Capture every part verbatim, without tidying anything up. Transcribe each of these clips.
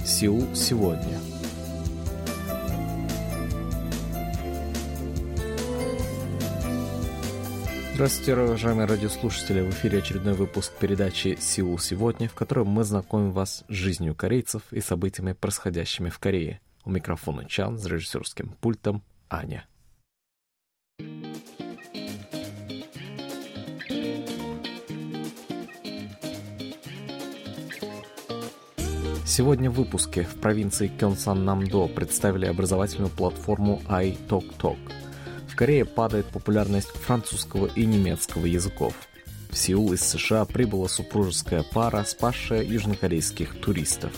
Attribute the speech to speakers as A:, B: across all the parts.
A: Сеул сегодня. Здравствуйте, уважаемые радиослушатели! В эфире очередной выпуск передачи «Сеул сегодня», в котором мы знакомим вас с жизнью корейцев и событиями, происходящими в Корее. У микрофона Чан, с режиссерским пультом Аня. Сегодня в выпуске в провинции Кёнсан-Намдо представили образовательную платформу iTalkTalk. В Корее падает популярность французского и немецкого языков. В Сеул из США прибыла супружеская пара, спасшая южнокорейских туристов.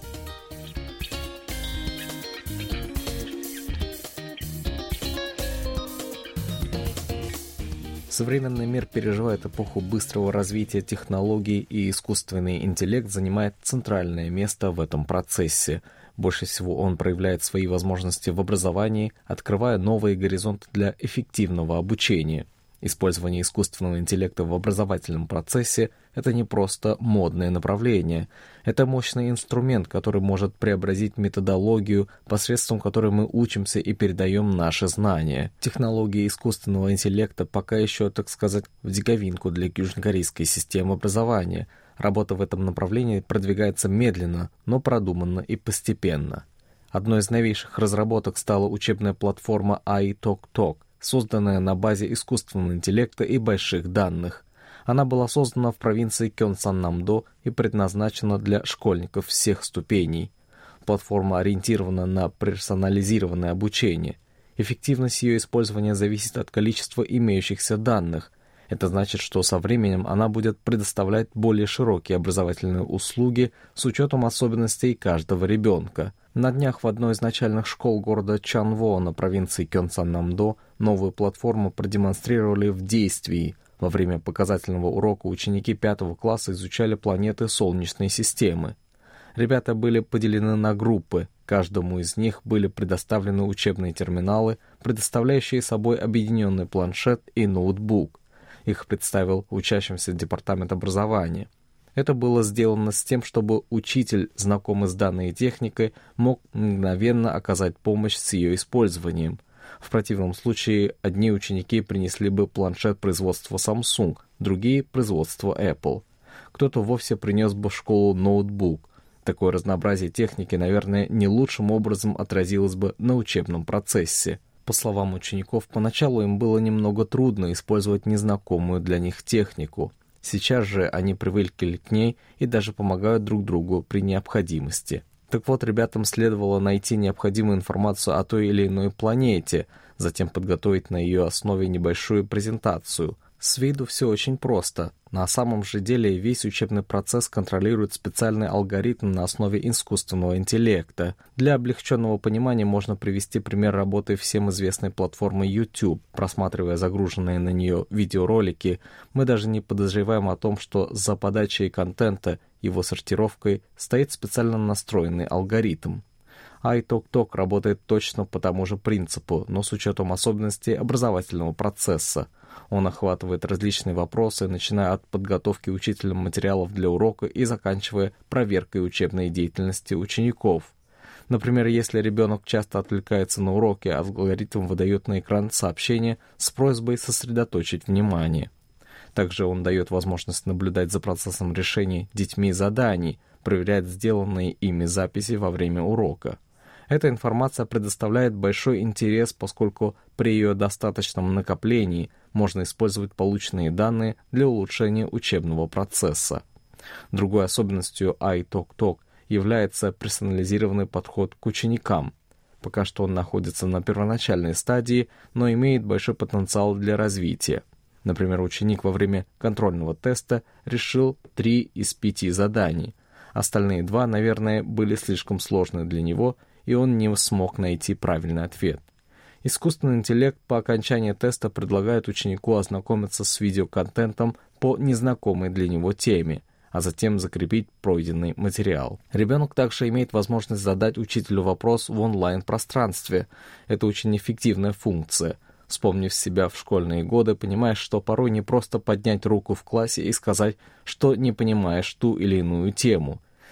A: Современный мир переживает эпоху быстрого развития технологий, и искусственный интеллект занимает центральное место в этом процессе. Больше всего он проявляет свои возможности в образовании, открывая новые горизонты для эффективного обучения. Использование искусственного интеллекта в образовательном процессе – это не просто модное направление. Это мощный инструмент, который может преобразить методологию, посредством которой мы учимся и передаем наши знания. Технологии искусственного интеллекта пока еще, так сказать, в диковинку для южнокорейской системы образования. Работа в этом направлении продвигается медленно, но продуманно и постепенно. Одной из новейших разработок стала учебная платформа iTalkTalk, созданная на базе искусственного интеллекта и больших данных. Она была создана в провинции Кёнсан-Намдо и предназначена для школьников всех ступеней. Платформа ориентирована на персонализированное обучение. Эффективность ее использования зависит от количества имеющихся данных. Это значит, что со временем она будет предоставлять более широкие образовательные услуги с учетом особенностей каждого ребенка. На днях в одной из начальных школ города Чанво на провинции Кёнсан-Намдо новую платформу продемонстрировали в действии. Во время показательного урока ученики пятого класса изучали планеты Солнечной системы. Ребята были поделены на группы. Каждому из них были предоставлены учебные терминалы, предоставляющие собой объединенный планшет и ноутбук. Их представил учащимся департамент образования. Это было сделано с тем, чтобы учитель, знакомый с данной техникой, мог мгновенно оказать помощь с ее использованием. В противном случае одни ученики принесли бы планшет производства Samsung, другие — производства Apple. Кто-то вовсе принес бы в школу ноутбук. Такое разнообразие техники, наверное, не лучшим образом отразилось бы на учебном процессе. По словам учеников, поначалу им было немного трудно использовать незнакомую для них технику. Сейчас же они привыкли к ней и даже помогают друг другу при необходимости. Так вот, ребятам следовало найти необходимую информацию о той или иной планете, затем подготовить на ее основе небольшую презентацию. С виду все очень просто. На самом же деле весь учебный процесс контролирует специальный алгоритм на основе искусственного интеллекта. Для облегченного понимания можно привести пример работы всем известной платформы YouTube. Просматривая загруженные на нее видеоролики, мы даже не подозреваем о том, что за подачей контента, его сортировкой, стоит специально настроенный алгоритм. iTalkTalk работает точно по тому же принципу, но с учетом особенностей образовательного процесса. Он охватывает различные вопросы, начиная от подготовки учителем материалов для урока и заканчивая проверкой учебной деятельности учеников. Например, если ребенок часто отвлекается на уроке, алгоритм выдает на экран сообщение с просьбой сосредоточить внимание. Также он дает возможность наблюдать за процессом решения детьми заданий, проверять сделанные ими записи во время урока. Эта информация предоставляет большой интерес, поскольку при ее достаточном накоплении можно использовать полученные данные для улучшения учебного процесса. Другой особенностью iTalkTalk является персонализированный подход к ученикам. Пока что он находится на первоначальной стадии, но имеет большой потенциал для развития. Например, ученик во время контрольного теста решил три из пяти заданий. Остальные два, наверное, были слишком сложны для него, и он не смог найти правильный ответ. Искусственный интеллект по окончании теста предлагает ученику ознакомиться с видеоконтентом по незнакомой для него теме, а затем закрепить пройденный материал. Ребенок также имеет возможность задать учителю вопрос в онлайн-пространстве. Это очень эффективная функция. Вспомнив себя в школьные годы, понимаешь, что порой не просто поднять руку в классе и сказать, что не понимаешь ту или иную тему.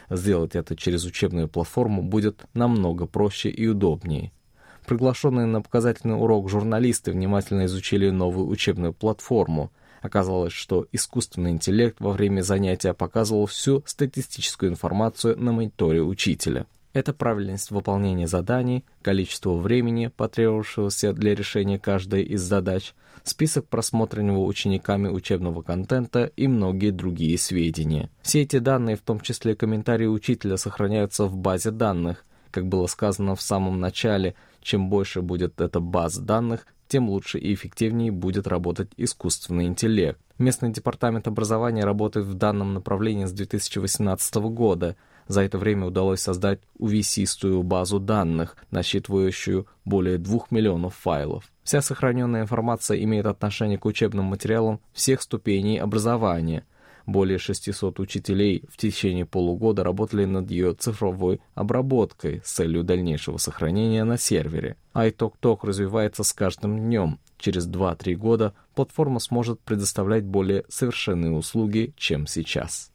A: Сделать это через учебную платформу будет намного проще и удобнее. Приглашенные на показательный урок журналисты внимательно изучили новую учебную платформу. Оказалось, что искусственный интеллект во время занятия показывал всю статистическую информацию на мониторе учителя. Это правильность выполнения заданий, количество времени, потребовавшегося для решения каждой из задач, список просмотренного учениками учебного контента и многие другие сведения. Все эти данные, в том числе комментарии учителя, сохраняются в базе данных. Как было сказано в самом начале, чем больше будет эта база данных, тем лучше и эффективнее будет работать искусственный интеллект. Местный департамент образования работает в данном направлении с две тысячи восемнадцатого года. За это время удалось создать увесистую базу данных, насчитывающую более двух миллионов файлов. Вся сохраненная информация имеет отношение к учебным материалам всех ступеней образования. Более шестисот учителей в течение полугода работали над ее цифровой обработкой с целью дальнейшего сохранения на сервере. iTalk развивается с каждым днем. Через два-три года платформа сможет предоставлять более совершенные услуги, чем сейчас.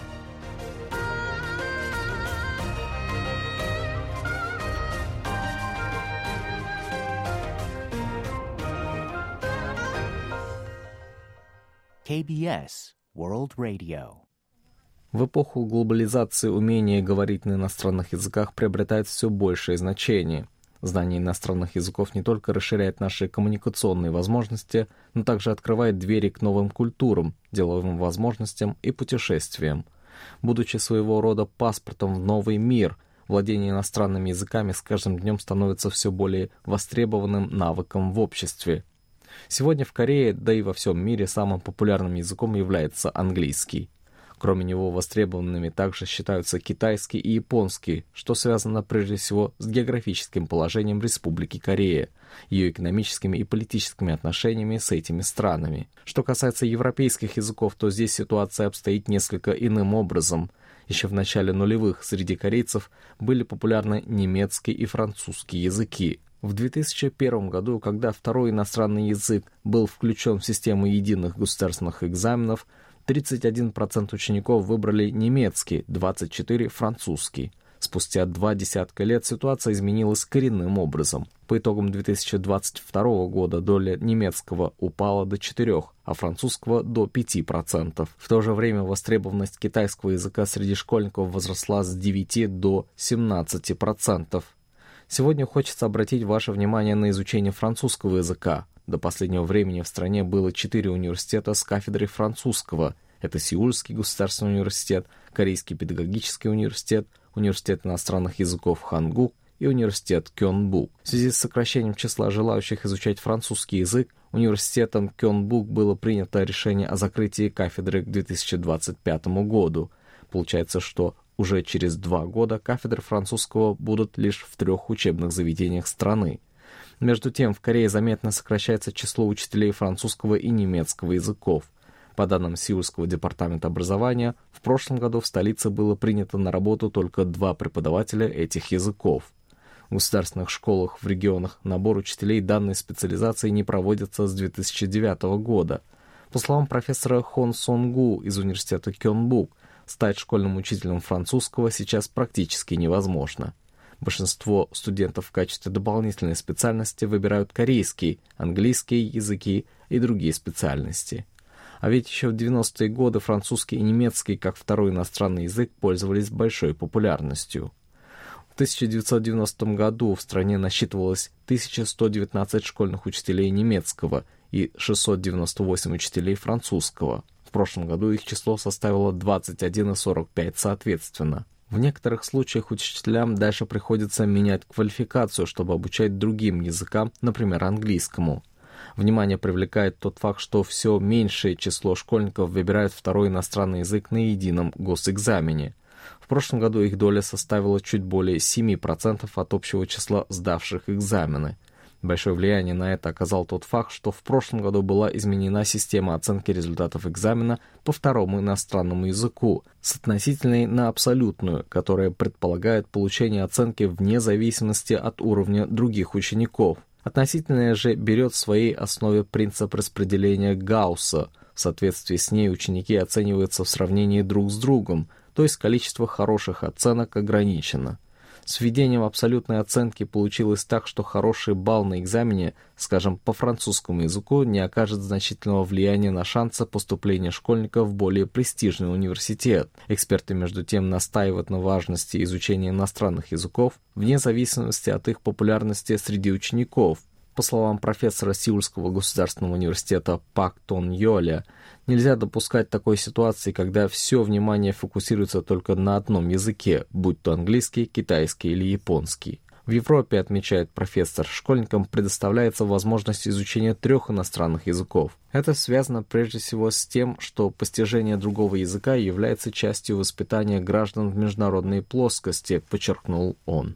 B: кей би эс World Radio.
A: В эпоху глобализации умение говорить на иностранных языках приобретает все большее значение. Знание иностранных языков не только расширяет наши коммуникационные возможности, но также открывает двери к новым культурам, деловым возможностям и путешествиям. Будучи своего рода паспортом в новый мир, владение иностранными языками с каждым днем становится все более востребованным навыком в обществе. Сегодня в Корее, да и во всем мире, самым популярным языком является английский. Кроме него востребованными также считаются китайский и японский, что связано прежде всего с географическим положением Республики Корея, ее экономическими и политическими отношениями с этими странами. Что касается европейских языков, то здесь ситуация обстоит несколько иным образом. Еще в начале нулевых среди корейцев были популярны немецкий и французский языки. В две тысячи первом году, когда второй иностранный язык был включен в систему единых государственных экзаменов, тридцать один процент учеников выбрали немецкий, двадцать четыре процента французский. Спустя два десятка лет ситуация изменилась коренным образом. По итогам две тысячи двадцать второго года доля немецкого упала до четырёх процентов, а французского до пяти процентов. В то же время востребованность китайского языка среди школьников возросла с девяти до семнадцати процентов. Сегодня хочется обратить ваше внимание на изучение французского языка. До последнего времени в стране было четыре университета с кафедрой французского. Это Сеульский государственный университет, Корейский педагогический университет, Университет иностранных языков Хангук и университет Кёнбук. В связи с сокращением числа желающих изучать французский язык, университетом Кёнбук было принято решение о закрытии кафедры к две тысячи двадцать пятому году. Получается, что уже через два года кафедры французского будут лишь в трех учебных заведениях страны. Между тем, в Корее заметно сокращается число учителей французского и немецкого языков. По данным Сеульского департамента образования, в прошлом году в столице было принято на работу только два преподавателя этих языков. В государственных школах в регионах набор учителей данной специализации не проводится с две тысячи девятого года. По словам профессора Хон Сонгу из университета Кёнбук, стать школьным учителем французского сейчас практически невозможно. Большинство студентов в качестве дополнительной специальности выбирают корейский, английский языки и другие специальности. А ведь еще в девяностые годы французский и немецкий как второй иностранный язык пользовались большой популярностью. В тысяча девятьсот девяностом году в стране насчитывалось тысяча сто девятнадцать школьных учителей немецкого и шестьсот девяносто восемь учителей французского. В прошлом году их число составило двадцать один и сорок пять соответственно. В некоторых случаях учителям дальше приходится менять квалификацию, чтобы обучать другим языкам, например, английскому. Внимание привлекает тот факт, что все меньшее число школьников выбирают второй иностранный язык на едином госэкзамене. В прошлом году их доля составила чуть более семи процентов от общего числа сдавших экзамены. Большое влияние на это оказал тот факт, что в прошлом году была изменена система оценки результатов экзамена по второму иностранному языку с относительной на абсолютную, которая предполагает получение оценки вне зависимости от уровня других учеников. Относительная же берет в своей основе принцип распределения Гаусса. В соответствии с ней ученики оцениваются в сравнении друг с другом, то есть количество хороших оценок ограничено. С введением абсолютной оценки получилось так, что хороший балл на экзамене, скажем, по французскому языку, не окажет значительного влияния на шансы поступления школьника в более престижный университет. Эксперты, между тем, настаивают на важности изучения иностранных языков вне зависимости от их популярности среди учеников. По словам профессора Сеульского государственного университета Пак Тон Йоля, нельзя допускать такой ситуации, когда все внимание фокусируется только на одном языке, будь то английский, китайский или японский. В Европе, отмечает профессор, школьникам предоставляется возможность изучения трех иностранных языков. Это связано прежде всего с тем, что постижение другого языка является частью воспитания граждан в международной плоскости, подчеркнул он.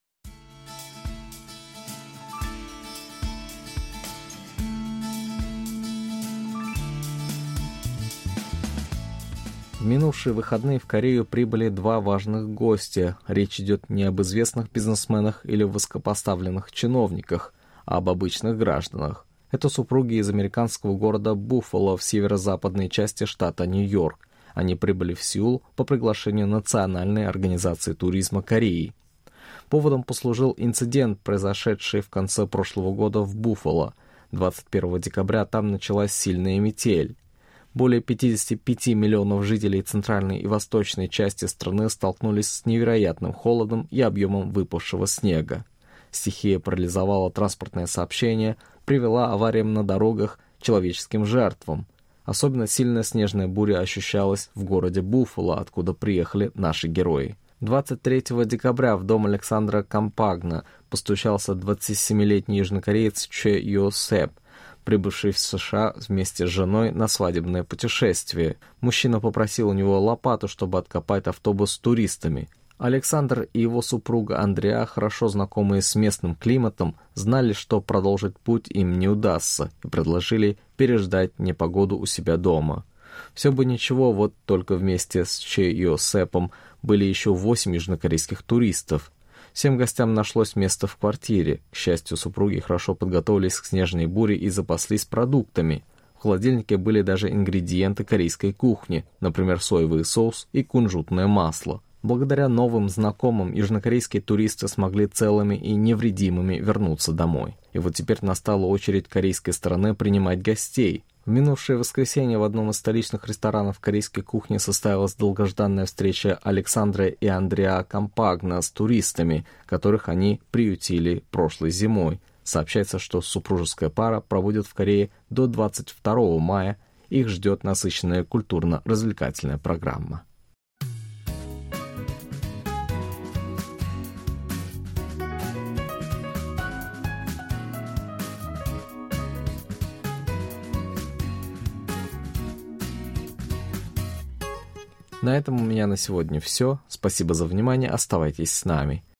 A: В минувшие выходные в Корею прибыли два важных гостя. Речь идет не об известных бизнесменах или высокопоставленных чиновниках, а об обычных гражданах. Это супруги из американского города Буффало в северо-западной части штата Нью-Йорк. Они прибыли в Сеул по приглашению Национальной организации туризма Кореи. Поводом послужил инцидент, произошедший в конце прошлого года в Буффало. двадцать первого декабря там началась сильная метель. Более пятьдесят пять миллионов жителей центральной и восточной части страны столкнулись с невероятным холодом и объемом выпавшего снега. Стихия парализовала транспортное сообщение, привела авариям на дорогах, человеческим жертвам. Особенно сильная снежная буря ощущалась в городе Буффало, откуда приехали наши герои. двадцать третьего декабря в дом Александра Кампагна постучался двадцатисемилетний южнокореец Че Йо Сэп, прибывший в США вместе с женой на свадебное путешествие. Мужчина попросил у него лопату, чтобы откопать автобус с туристами. Александр и его супруга Андреа, хорошо знакомые с местным климатом, знали, что продолжить путь им не удастся, и предложили переждать непогоду у себя дома. Все бы ничего, вот только вместе с Че Йо Сэпом были еще восемь южнокорейских туристов. Всем гостям нашлось место в квартире. К счастью, супруги хорошо подготовились к снежной буре и запаслись продуктами. В холодильнике были даже ингредиенты корейской кухни, например, соевый соус и кунжутное масло. Благодаря новым знакомым южнокорейские туристы смогли целыми и невредимыми вернуться домой. И вот теперь настала очередь корейской стороны принимать гостей. В минувшее воскресенье в одном из столичных ресторанов корейской кухни состоялась долгожданная встреча Александра и Андреа Кампагна с туристами, которых они приютили прошлой зимой. Сообщается, что супружеская пара проводит в Корее до двадцать второго мая. Их ждет насыщенная культурно-развлекательная программа. На этом у меня на сегодня все. Спасибо за внимание. Оставайтесь с нами.